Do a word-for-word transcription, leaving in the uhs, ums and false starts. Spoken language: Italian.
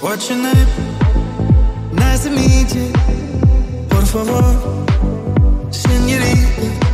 What's your name? Nice to meet you. Por favor, señorita.